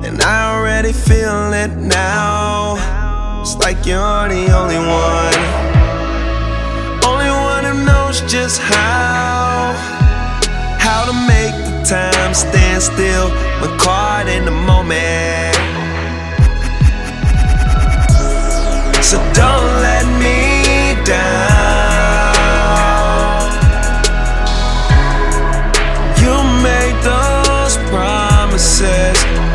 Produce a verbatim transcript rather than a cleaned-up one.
and I already feel it now. It's like you're the only one, only one who knows just how How to make the time stand still when caught in the moment. So don't